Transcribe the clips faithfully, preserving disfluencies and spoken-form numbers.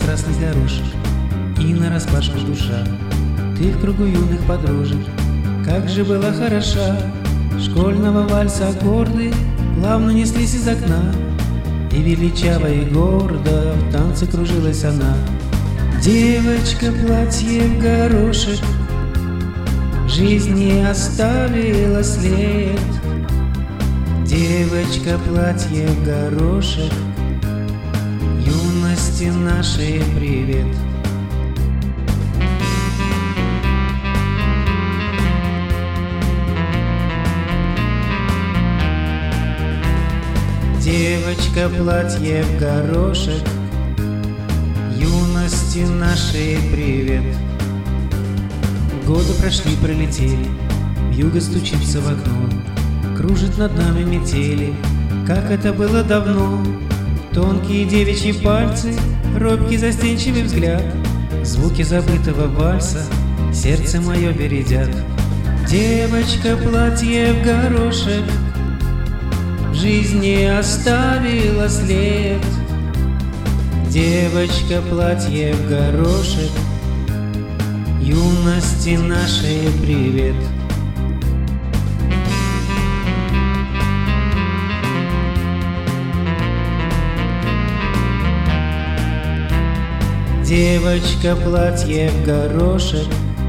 красный горошек, и нараспашку душа. Ты в кругу юных подружек, как же была хороша. Школьного вальса аккорды плавно неслись из окна, и величаво и гордо в танце кружилась она. Девочка, платье в горошек, в жизни оставила след. Девочка, платье в горошек, юности нашей привет. Девочка, платье в горошек, юности нашей привет. Годы прошли, пролетели, вьюга стучится в окно, кружит над нами метели, как это было давно. Тонкие девичьи пальцы, робкий застенчивый взгляд, звуки забытого вальса сердце мое бередят. Девочка, платье в горошек, в жизни оставила след. Девочка, платье в горошек, юности нашей привет. Девочка, платье в горошек,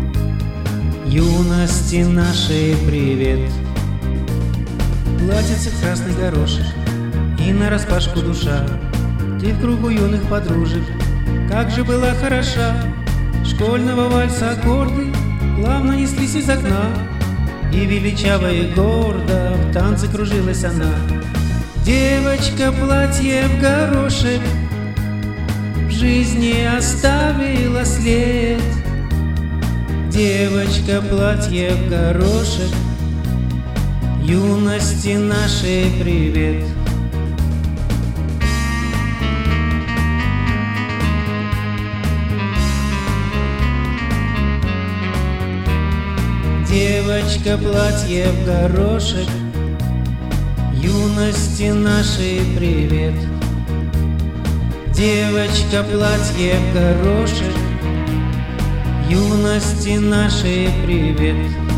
юности нашей привет. Платьице в красный горошек, и нараспашку душа. Ты в кругу юных подружек, как же была хороша. Школьного вальса аккорды плавно неслись из окна, и величаво и гордо в танце кружилась она. Девочка, платье в горошек, в жизни оставила след. Девочка, платье в горошек, юности нашей привет. Девочка, платье в горошек, юности нашей привет. Девочка, платье в горошек, юности нашей привет.